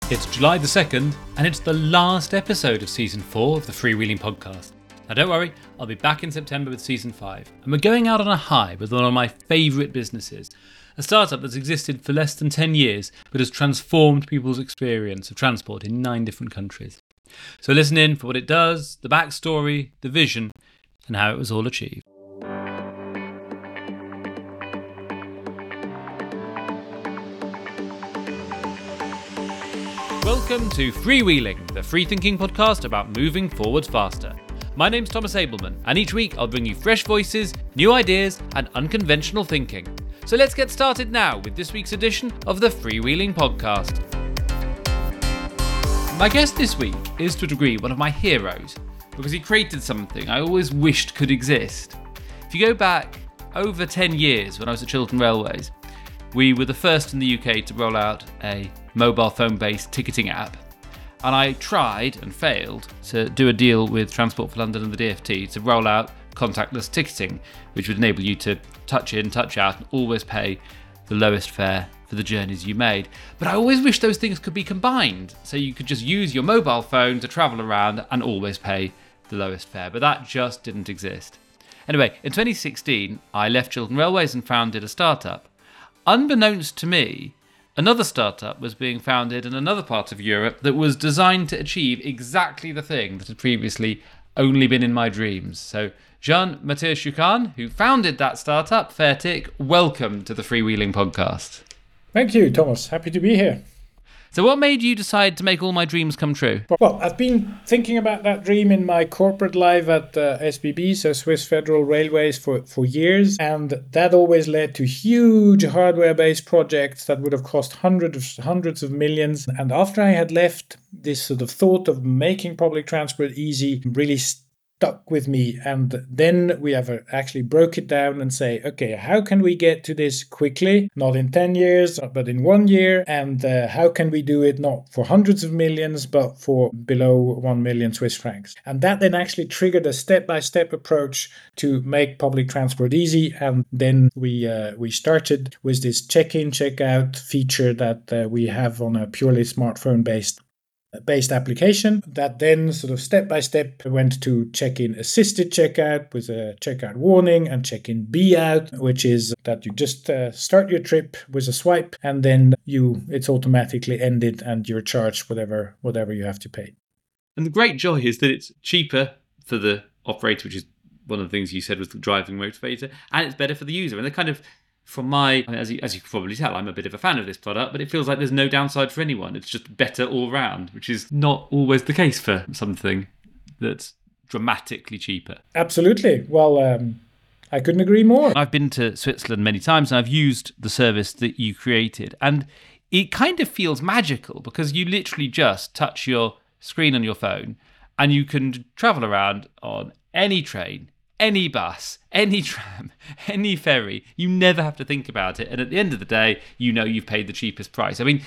It's July the 2nd, and it's the last episode of Season 4 of the Freewheeling Podcast. Now don't worry, I'll be back in September with Season 5, and we're going out on a high with one of my favourite businesses, a startup that's existed for less than 10 years, but has transformed people's experience of transport in 9 different countries. So listen in for what it does, the backstory, the vision, and how it was all achieved. Welcome to Freewheeling, the free thinking podcast about moving forwards faster. My name's Thomas Abelman, and each week I'll bring you fresh voices, new ideas, and unconventional thinking. So let's get started now with this week's edition of the Freewheeling Podcast. My guest this week is to a degree one of my heroes, because he created something I always wished could exist. If you go back over 10 years when I was at Chiltern Railways, we were the first in the UK to roll out a mobile phone-based ticketing app. And I tried and failed to do a deal with Transport for London and the DfT to roll out contactless ticketing, which would enable you to touch in, touch out, and always pay the lowest fare for the journeys you made. But I always wish those things could be combined, so you could just use your mobile phone to travel around and always pay the lowest fare. But that just didn't exist. Anyway, in 2016, I left Chiltern Railways and founded a startup. Unbeknownst to me, another startup was being founded in another part of Europe that was designed to achieve exactly the thing that had previously only been in my dreams. So Jean-Mathieu Choucan, who founded that startup, Fairtick, welcome to the Freewheeling Podcast. Thank you, Thomas. Happy to be here. So what made you decide to make all my dreams come true? Well, I've been thinking about that dream in my corporate life at SBB, so Swiss Federal Railways, for years. And that always led to huge hardware-based projects that would have cost hundreds of millions. And after I had left, this sort of thought of making public transport easy really stuck with me. And then we have actually broke it down and say, okay, how can we get to this quickly? Not in 10 years, but in 1 year. And how can we do it not for hundreds of millions, but for below 1 million Swiss francs? And that then actually triggered a step-by-step approach to make public transport easy. And then we started with this check-in, check-out feature that we have on a purely smartphone-based application that then sort of step by step went to check-in assisted checkout with a checkout warning and check-in be out, which is that you just start your trip with a swipe and then it's automatically ended and you're charged whatever you have to pay. And the great joy is that it's cheaper for the operator, which is one of the things you said was the driving motivator, and it's better for the user. And they're kind of, as you can probably tell, I'm a bit of a fan of this product, but it feels like there's no downside for anyone. It's just better all round, which is not always the case for something that's dramatically cheaper. Absolutely. Well, I couldn't agree more. I've been to Switzerland many times and I've used the service that you created, and it kind of feels magical because you literally just touch your screen on your phone and you can travel around on any train, any bus, any tram, any ferry. You never have to think about it. And at the end of the day, you know you've paid the cheapest price. I mean,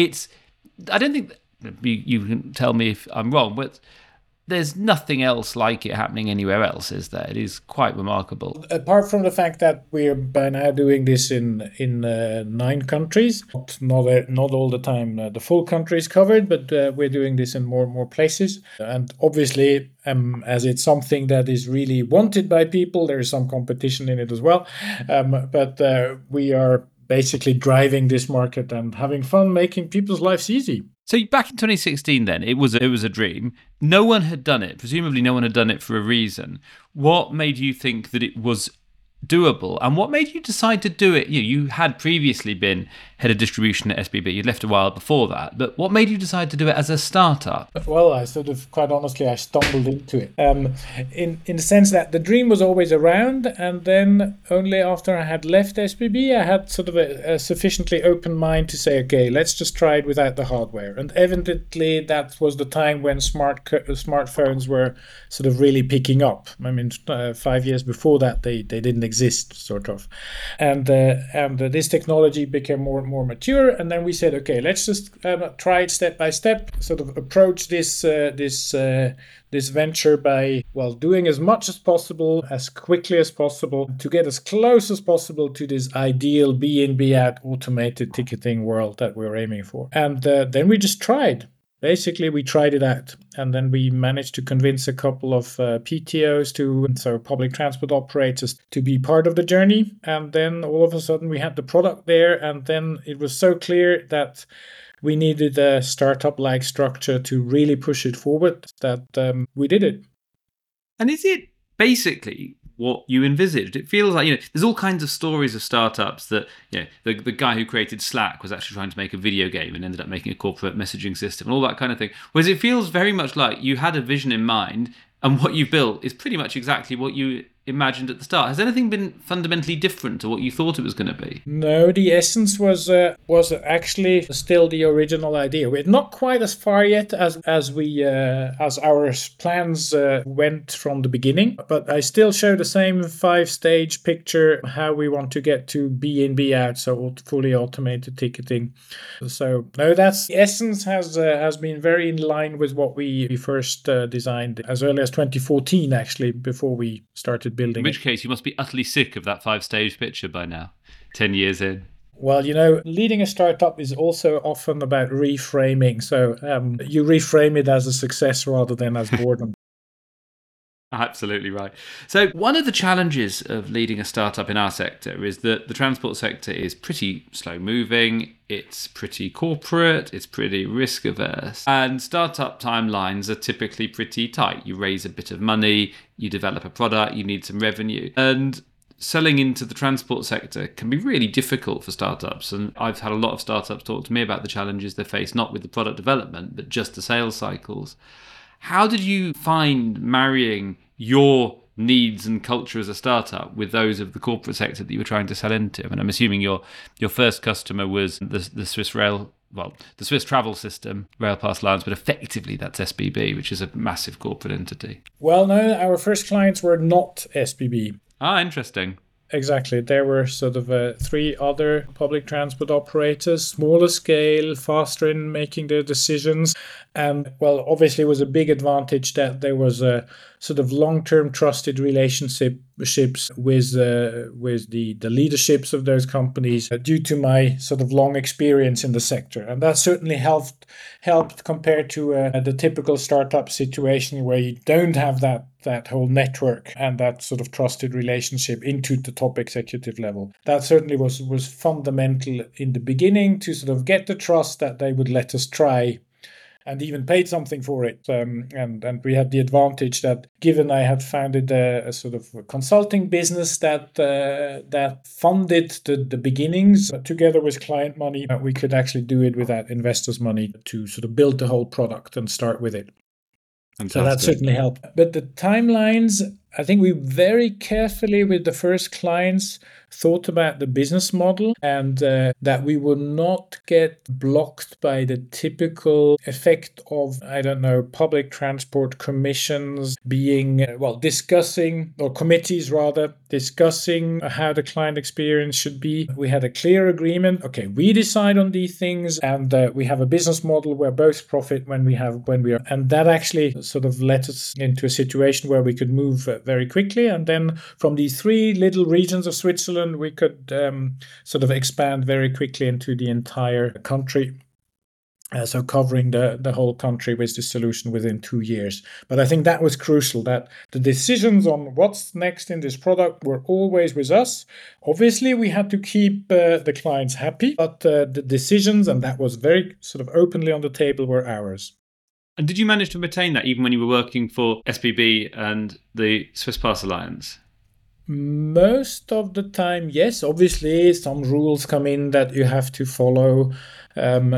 I don't think you can tell me if I'm wrong, but there's nothing else like it happening anywhere else, is there? It is quite remarkable. Apart from the fact that we're by now doing this in 9 countries, not all the time the full country is covered, but we're doing this in more places. And obviously, as it's something that is really wanted by people, there is some competition in it as well. But we are basically driving this market and having fun making people's lives easy. So back in 2016 then, it was a dream. No one had done it. Presumably no one had done it for a reason. What made you think that it was doable, and what made you decide to do it? You had previously been head of distribution at SBB. You'd left a while before that, but what made you decide to do it as a startup? Well, I quite honestly, I stumbled into it. In the sense that the dream was always around, and then only after I had left SBB, I had sort of a sufficiently open mind to say, okay, let's just try it without the hardware. And evidently, that was the time when smartphones were sort of really picking up. I mean, 5 years before that, they didn't exist, sort of. And this technology became more more mature. And then we said, okay, let's just try it step by step, sort of approach this venture by, well, doing as much as possible, as quickly as possible, to get as close as possible to this ideal B in, B out automated ticketing world that we're aiming for. And then we just tried. Basically, we tried it out, and then we managed to convince a couple of PTOs, so public transport operators, to be part of the journey. And then all of a sudden we had the product there, and then it was so clear that we needed a startup-like structure to really push it forward that we did it. And is it basically what you envisaged? It feels like, there's all kinds of stories of startups that, the guy who created Slack was actually trying to make a video game and ended up making a corporate messaging system and all that kind of thing. Whereas it feels very much like you had a vision in mind and what you built is pretty much exactly what you imagined at the start. Has anything been fundamentally different to what you thought it was going to be? No, the essence was actually still the original idea. We're not quite as far yet as our plans went from the beginning, but I still show the same 5-stage picture how we want to get to B in, B out, so fully automated ticketing. So no, the essence has been very in line with what we first designed as early as 2014, actually, before we started building. In which case, you must be utterly sick of that 5-stage picture by now, 10 years in. Well, leading a startup is also often about reframing. So you reframe it as a success rather than as boredom. Absolutely right. So one of the challenges of leading a startup in our sector is that the transport sector is pretty slow moving, it's pretty corporate, it's pretty risk averse, and startup timelines are typically pretty tight. You raise a bit of money, you develop a product, you need some revenue. And selling into the transport sector can be really difficult for startups. And I've had a lot of startups talk to me about the challenges they face, not with the product development, but just the sales cycles. How did you find marrying your needs and culture as a startup with those of the corporate sector that you were trying to sell into? And I'm assuming your first customer was the Swiss Rail, the Swiss travel system, Railpass Alliance, but effectively that's SBB, which is a massive corporate entity. Well, no, our first clients were not SBB. Ah, interesting. Exactly. There were sort of 3 other public transport operators, smaller scale, faster in making their decisions. And, well, obviously it was a big advantage that there was a sort of long-term trusted relationships with the leaderships of those companies due to my sort of long experience in the sector. And that certainly helped compared to the typical startup situation where you don't have that whole network and that sort of trusted relationship into the top executive level. That certainly was fundamental in the beginning to sort of get the trust that they would let us try, and even paid something for it. And we had the advantage that, given I had founded a sort of consulting business that funded the beginnings together with client money, we could actually do it without investors' money to sort of build the whole product and start with it. Fantastic. So that certainly helped. But the timelines, I think we very carefully with the first clients thought about the business model and that we would not get blocked by the typical effect of, public transport commissions being, discussing, or committees rather, discussing how the client experience should be. We had a clear agreement. Okay, we decide on these things and we have a business model where both profit when we are. And that actually sort of led us into a situation where we could move very quickly. And then from these 3 little regions of Switzerland, we could sort of expand very quickly into the entire country. So covering the whole country with the solution within 2 years. But I think that was crucial, that the decisions on what's next in this product were always with us. Obviously, we had to keep the clients happy, but the decisions, and that was very sort of openly on the table, were ours. And did you manage to retain that even when you were working for SBB and the Swisspass Alliance? Most of the time, yes. Obviously, some rules come in that you have to follow. Some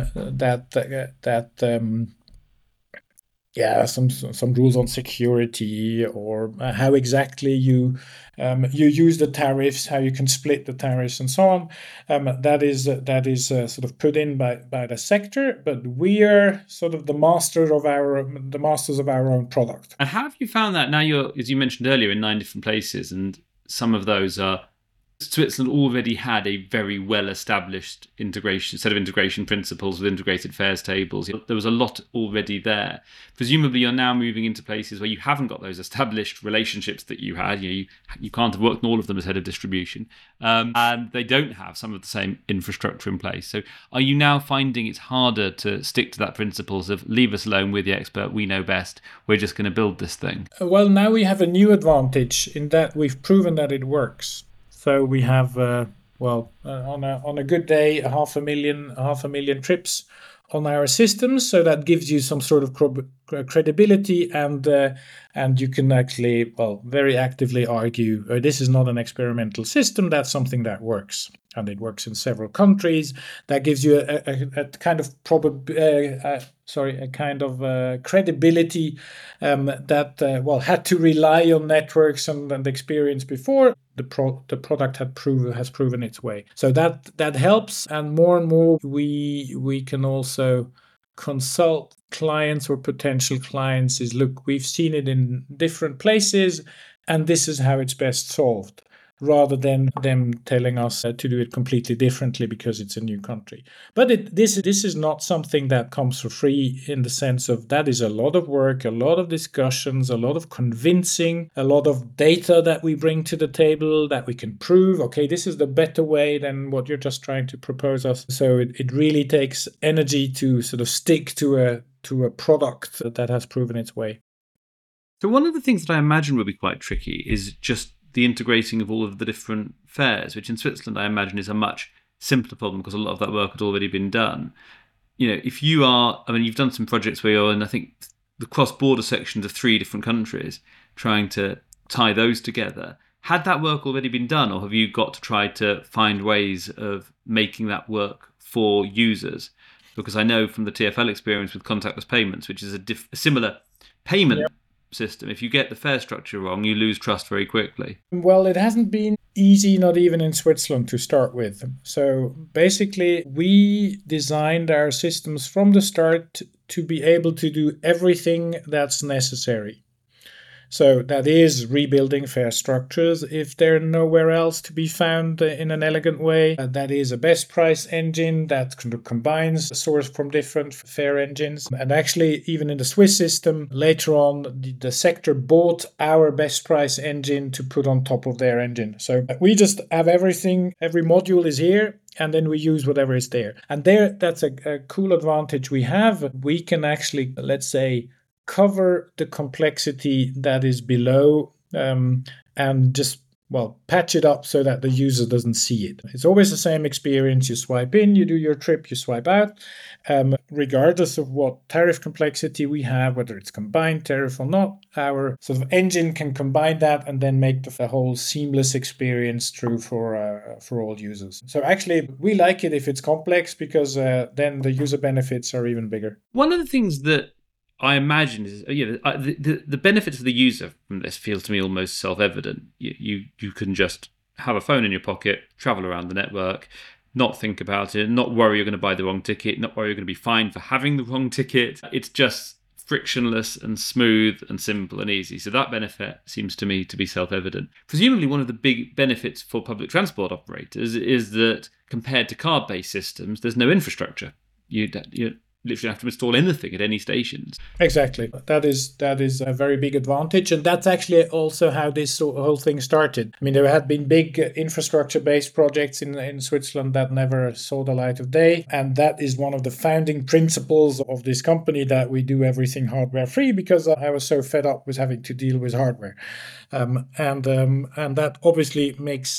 rules on security or how exactly you use the tariffs, how you can split the tariffs, and so on. That is sort of put in by the sector, but we are sort of the masters of our own product. And how have you found that now? You're, as you mentioned earlier, in 9 different places, and some of those are Switzerland already had a very well-established set of integration principles with integrated fares tables. There was a lot already there. Presumably, you're now moving into places where you haven't got those established relationships that you had. You can't have worked on all of them as head of distribution, and they don't have some of the same infrastructure in place. So, are you now finding it's harder to stick to that principles of leave us alone, we're the expert, we know best, we're just going to build this thing? Well, now we have a new advantage in that we've proven that it works. So we have, on a good day, 500,000 trips on our systems. So that gives you some sort of credibility, and you can actually, very actively argue this is not an experimental system. That's something that works, and it works in several countries. That gives you a kind of credibility that had to rely on networks and experience before. The product has proven its way. So that helps, and more we can also consult clients or potential clients is, look, we've seen it in different places and this is how it's best solved, rather than them telling us to do it completely differently because it's a new country. But this is not something that comes for free, in the sense of that is a lot of work, a lot of discussions, a lot of convincing, a lot of data that we bring to the table that we can prove, okay, this is the better way than what you're just trying to propose us. So it really takes energy to sort of stick to a product that has proven its way. So one of the things that I imagine will be quite tricky is just the integrating of all of the different fares, which in Switzerland I imagine is a much simpler problem because a lot of that work had already been done. If you've done some projects where you're in, I think, the cross-border sections of 3 different countries, trying to tie those together. Had that work already been done, or have you got to try to find ways of making that work for users? Because I know from the TfL experience with contactless payments, which is a similar payment system, if you get the fare structure wrong, you lose trust very quickly. Well, it hasn't been easy, not even in Switzerland, to start with. So basically, we designed our systems from the start to be able to do everything that's necessary. So that is rebuilding fare structures if they're nowhere else to be found in an elegant way. That is a best price engine that combines a source from different fare engines. And actually, even in the Swiss system, later on, the sector bought our best price engine to put on top of their engine. So we just have everything, every module is here, and then we use whatever is there. And that's a cool advantage we have. We can actually, let's say, cover the complexity that is below and just patch it up so that the user doesn't see it. It's always the same experience. You swipe in, you do your trip, you swipe out, regardless of what tariff complexity we have, whether it's combined tariff or not. Our sort of engine can combine that and then make the whole seamless experience true for all users. So actually, we like it if it's complex, because then the user benefits are even bigger. One of the things that I imagine is the benefits of the user from this feels to me almost self-evident. You can just have a phone in your pocket, travel around the network, not think about it, not worry you're going to buy the wrong ticket, not worry you're going to be fined for having the wrong ticket. It's just frictionless and smooth and simple and easy. So that benefit seems to me to be self-evident. Presumably one of the big benefits for public transport operators is that compared to card-based systems, there's no infrastructure. You literally have to install anything at any stations. Exactly. That is a very big advantage. And that's actually also how this whole thing started. I mean, there had been big infrastructure-based projects in Switzerland that never saw the light of day. And that is one of the founding principles of this company, that we do everything hardware-free, because I was so fed up with having to deal with hardware. And that obviously makes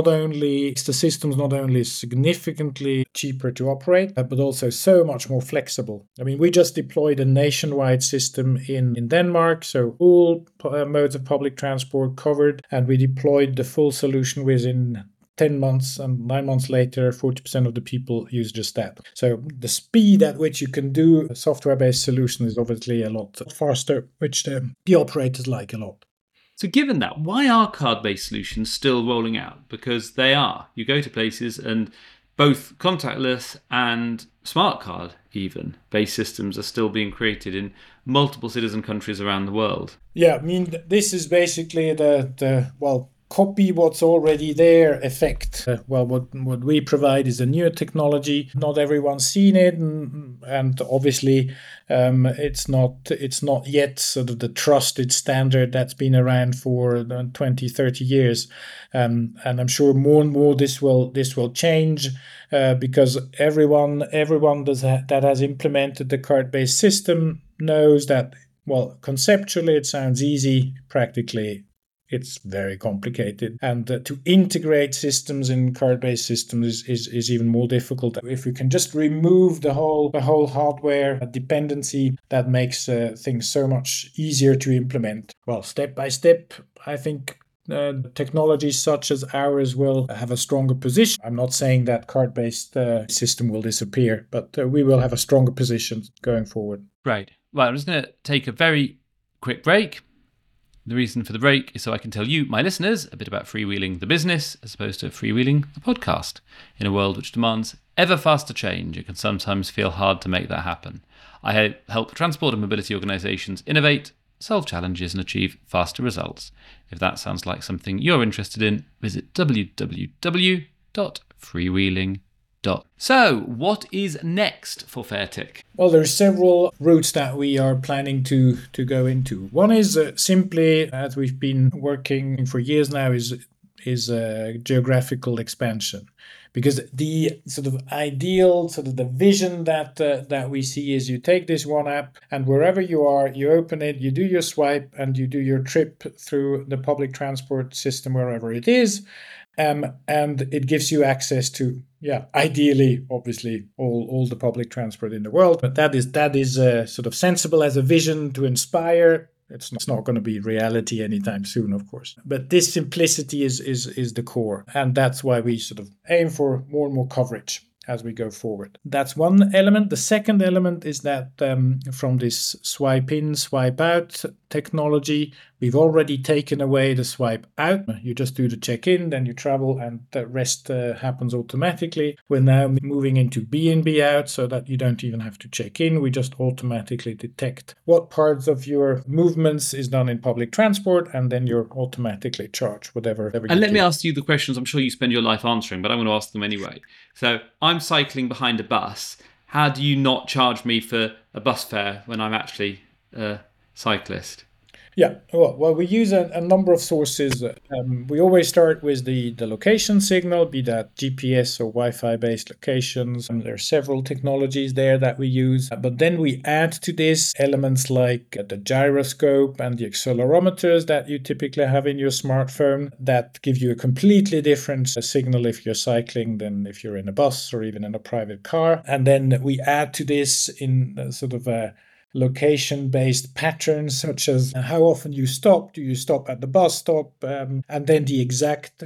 the systems not only significantly cheaper to operate, but also so much more flexible. I mean, we just deployed a nationwide system in Denmark, so all modes of public transport covered, and we deployed the full solution within 10 months, and 9 months later, 40% of the people use just that. So the speed at which you can do a software-based solution is obviously a lot faster, which the operators like a lot. So given that, why are card-based solutions still rolling out? Because they are. You go to places and both contactless and smart card even based systems are still being created in multiple cities and countries around the world. Yeah, I mean, this is basically copy what's already there effect. What we provide is a new technology. Not everyone's seen it, and obviously it's not yet sort of the trusted standard that's been around for 20, 30 years. And I'm sure more and more this will change because everyone that has implemented the card-based system knows that, well, conceptually it sounds easy, practically it's very complicated, and to integrate systems in card-based systems is even more difficult. If we can just remove the whole hardware dependency, that makes things so much easier to implement. Well, step by step, I think technologies such as ours will have a stronger position. I'm not saying that card-based system will disappear, but we will have a stronger position going forward. Right. Well, I'm just going to take a very quick break. The reason for the break is so I can tell you, my listeners, a bit about Freewheeling the business as opposed to Freewheeling the podcast. In a world which demands ever faster change, it can sometimes feel hard to make that happen. I help transport and mobility organisations innovate, solve challenges and achieve faster results. If that sounds like something you're interested in, visit www.freewheeling.com. So, what is next for Fairtick? Well, there are several routes that we are planning to go into. One is simply, as we've been working for years now, is geographical expansion. Because the sort of ideal, sort of the vision that we see is you take this one app and wherever you are, you open it, you do your swipe and you do your trip through the public transport system wherever it is. And it gives you access to, ideally, obviously, all the public transport in the world. But that is sort of sensible as a vision to inspire. It's not going to be reality anytime soon, of course. But this simplicity is the core. And that's why we sort of aim for more and more coverage as we go forward. That's one element. The second element is that from this swipe in, swipe out technology, we've already taken away the swipe out. You just do the check-in, then you travel, and the rest happens automatically. We're now moving into B&B out so that you don't even have to check in. We just automatically detect what parts of your movements is done in public transport, and then you're automatically charged whatever. And let me ask you the questions I'm sure you spend your life answering, but I want to ask them anyway. So I'm cycling behind a bus. How do you not charge me for a bus fare when I'm actually a cyclist? Yeah, well, we use a number of sources. We always start with the location signal, be that GPS or Wi-Fi based locations. There are several technologies there that we use. But then we add to this elements like the gyroscope and the accelerometers that you typically have in your smartphone that give you a completely different signal if you're cycling than if you're in a bus or even in a private car. And then we add to this in sort of a location-based patterns, such as how often you stop. Do you stop at the bus stop? And then the exact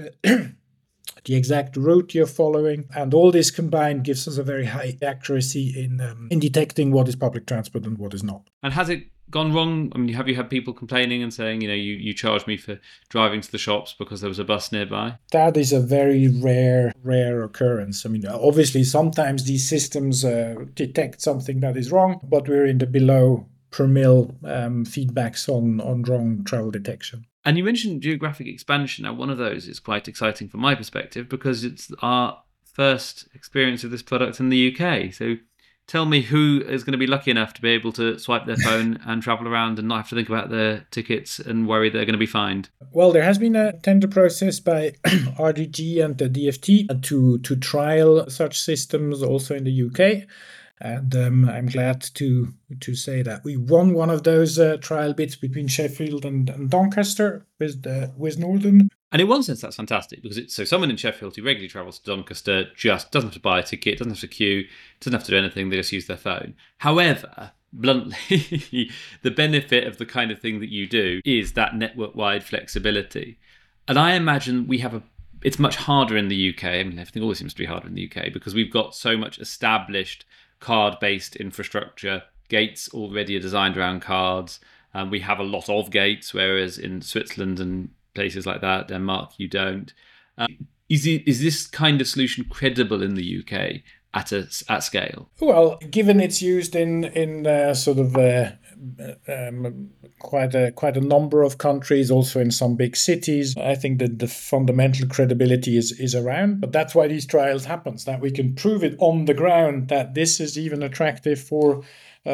route you're following. And all this combined gives us a very high accuracy in detecting what is public transport and what is not. And has it gone wrong? I mean, have you had people complaining and saying, you charged me for driving to the shops because there was a bus nearby? That is a very rare occurrence. I mean, obviously, sometimes these systems detect something that is wrong, but we're in the below per mil feedbacks on wrong travel detection. And you mentioned geographic expansion. Now, one of those is quite exciting from my perspective because it's our first experience of this product in the UK. So tell me who is going to be lucky enough to be able to swipe their phone and travel around and not have to think about their tickets and worry they're going to be fined. Well, there has been a tender process by RDG and the DFT to trial such systems also in the UK. And I'm glad to say that we won one of those trial bits between Sheffield and Doncaster with Northern. And in one sense, that's fantastic because so someone in Sheffield who regularly travels to Doncaster just doesn't have to buy a ticket, doesn't have to queue, doesn't have to do anything, they just use their phone. However, bluntly, the benefit of the kind of thing that you do is that network-wide flexibility. And I imagine it's much harder in the UK. I mean, everything always seems to be harder in the UK because we've got so much established card-based infrastructure. Gates already are designed around cards. We have a lot of gates, whereas in Switzerland and places like that, Denmark, you don't. Is this kind of solution credible in the UK at scale? Well, given it's used in sort of quite a number of countries, also in some big cities. I think that the fundamental credibility is around, but that's why these trials happens, that we can prove it on the ground that this is even attractive for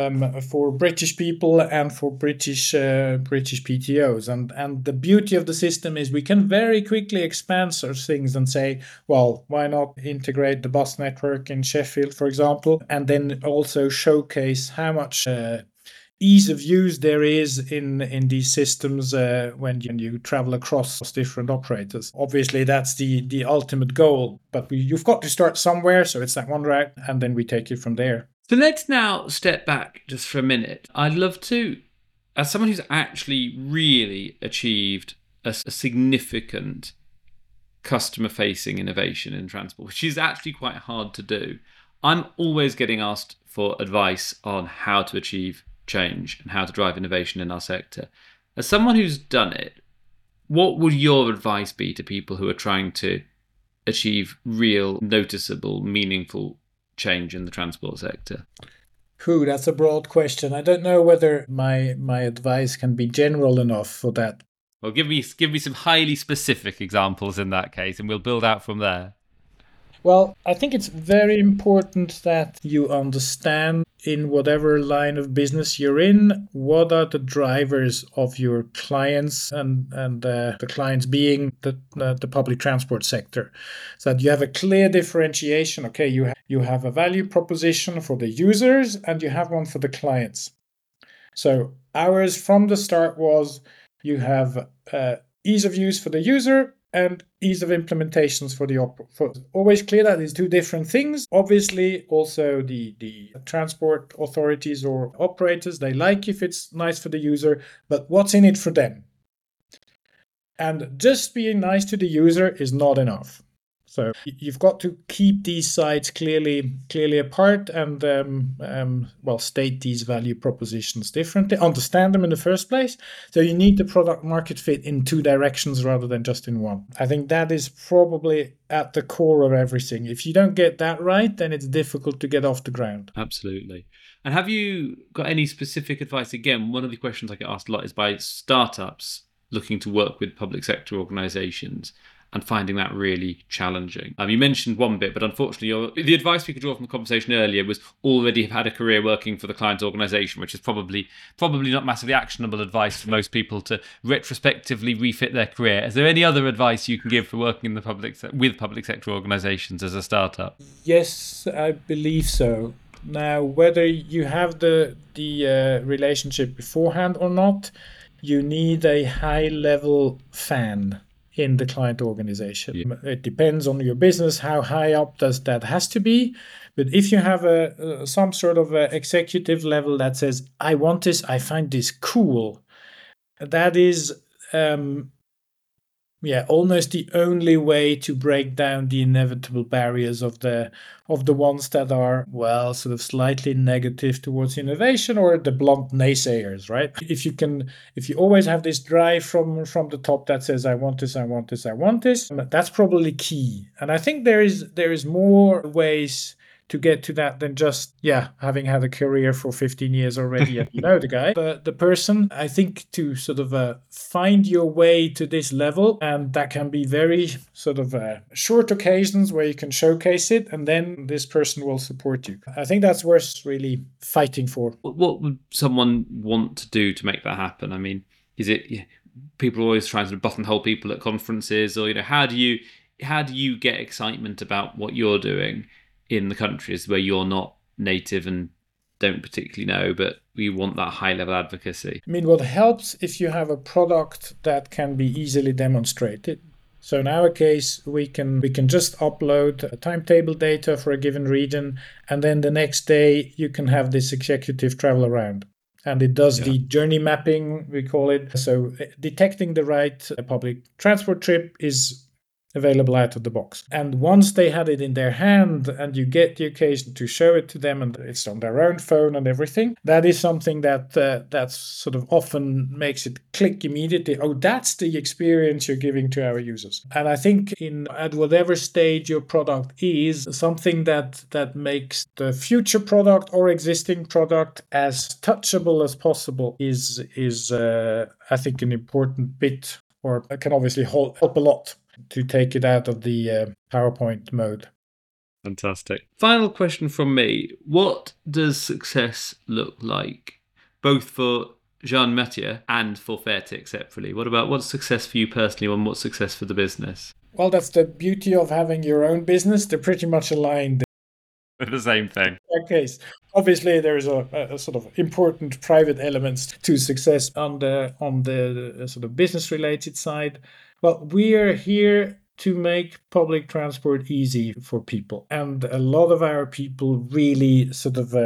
British people and for British PTOs. And the beauty of the system is we can very quickly expand such things and say, well, why not integrate the bus network in Sheffield, for example, and then also showcase how much ease of use there is in these systems when you travel across different operators. Obviously, that's the ultimate goal, but you've got to start somewhere, so it's that one route, and then we take it from there. So let's now step back just for a minute. I'd love to, as someone who's actually really achieved a significant customer-facing innovation in transport, which is actually quite hard to do, I'm always getting asked for advice on how to achieve change and how to drive innovation in our sector. As someone who's done it, what would your advice be to people who are trying to achieve real, noticeable, meaningful change in the transport sector? That's a broad question. I don't know whether my advice can be general enough for that. Well, give me some highly specific examples in that case, and we'll build out from there. Well, I think it's very important that you understand, in whatever line of business you're in, what are the drivers of your clients, and the clients being the public transport sector, so that you have a clear differentiation. Okay, you have a value proposition for the users and you have one for the clients. So ours from the start was, you have ease of use for the user and ease of implementations for the operator. Always clear that these two different things. Obviously, also the transport authorities or operators, they like if it's nice for the user, but what's in it for them? And just being nice to the user is not enough. So you've got to keep these sides clearly apart, and state these value propositions differently, understand them in the first place. So you need the product market fit in two directions rather than just in one. I think that is probably at the core of everything. If you don't get that right, then it's difficult to get off the ground. Absolutely. And have you got any specific advice? Again, one of the questions I get asked a lot is by startups looking to work with public sector organisations and finding that really challenging. You mentioned one bit, but unfortunately, the advice we could draw from the conversation earlier was already have had a career working for the client organisation, which is probably not massively actionable advice for most people to retrospectively refit their career. Is there any other advice you can give for working in the with public sector organisations as a startup? Yes, I believe so. Now, whether you have the relationship beforehand or not, you need a high-level fan in the client organization. Yeah. It depends on your business, how high up that has to be. But if you have some sort of executive level that says, I want this, I find this cool, that is almost the only way to break down the inevitable barriers of the ones that are, sort of slightly negative towards innovation, or the blunt naysayers, right? If you always have this drive from the top that says, I want this, I want this, I want this, that's probably key. And I think there is more ways to get to that than just, having had a career for 15 years already and you know the guy. The person, I think, to sort of find your way to this level, and that can be very sort of short occasions where you can showcase it, and then this person will support you. I think that's worth really fighting for. What would someone want to do to make that happen? I mean, is it people always trying to buttonhole people at conferences, or how do you get excitement about what you're doing in the countries where you're not native and don't particularly know, but we want that high-level advocacy? I mean, what helps if you have a product that can be easily demonstrated. So in our case, we can just upload a timetable data for a given region, and then the next day you can have this executive travel around. And it does the journey mapping, we call it. So detecting the right public transport trip is available out of the box. And once they had it in their hand and you get the occasion to show it to them and it's on their own phone and everything, that is something that sort of often makes it click immediately. Oh, that's the experience you're giving to our users. And I think at whatever stage your product is, something that makes the future product or existing product as touchable as possible is I think an important bit, or can obviously help a lot to take it out of the PowerPoint mode. Fantastic. Final question from me. What does success look like, both for Jean-Mathieu and for Fairtick separately? What's success for you personally, and what's success for the business? Well, that's the beauty of having your own business. They're pretty much aligned. The same thing. In that case, obviously there is a sort of important private elements to success on the sort of business related side. Well, we are here to make public transport easy for people, and a lot of our people really sort of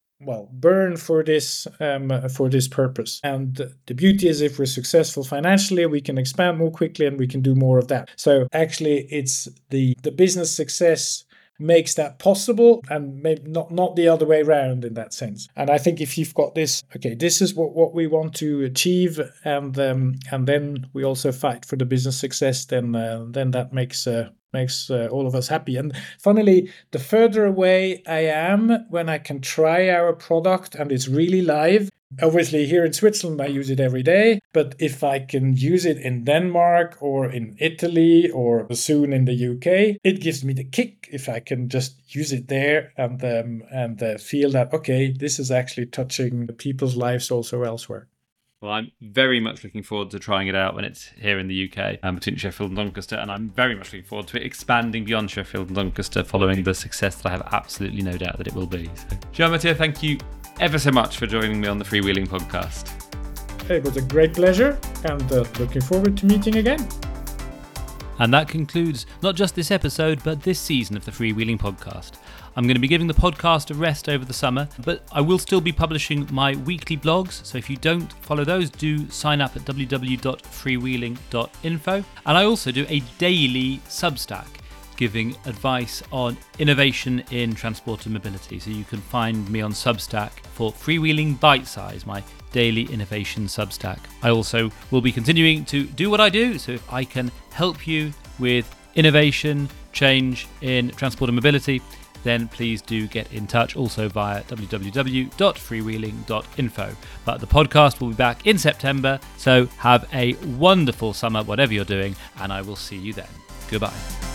burn for this purpose. And the beauty is, if we're successful financially, we can expand more quickly and we can do more of that. So actually, it's the business success makes that possible, and maybe not the other way around in that sense. And I think if you've got this, okay, this is what we want to achieve, and then we also fight for the business success, then that makes all of us happy. And funnily, the further away I am when I can try our product and it's really live, obviously here in Switzerland I use it every day, but if I can use it in Denmark or in Italy or soon in the UK, it gives me the kick if I can just use it there and feel that, okay, this is actually touching people's lives also elsewhere. Well, I'm very much looking forward to trying it out when it's here in the UK between Sheffield and Doncaster, and I'm very much looking forward to it expanding beyond Sheffield and Doncaster following the success that I have absolutely no doubt that it will be. So, Jean-Mathieu, thank you ever so much for joining me on the Freewheeling podcast. It was a great pleasure, and looking forward to meeting again. And that concludes not just this episode, but this season of the Freewheeling podcast. I'm going to be giving the podcast a rest over the summer, but I will still be publishing my weekly blogs. So if you don't follow those, do sign up at www.freewheeling.info. And I also do a daily Substack giving advice on innovation in transport and mobility. So you can find me on Substack for Freewheeling Bite Size, my daily innovation Substack. I also will be continuing to do what I do. So if I can help you with innovation, change in transport and mobility, then please do get in touch, also via www.freewheeling.info. But the podcast will be back in September, so have a wonderful summer, whatever you're doing, and I will see you then. Goodbye.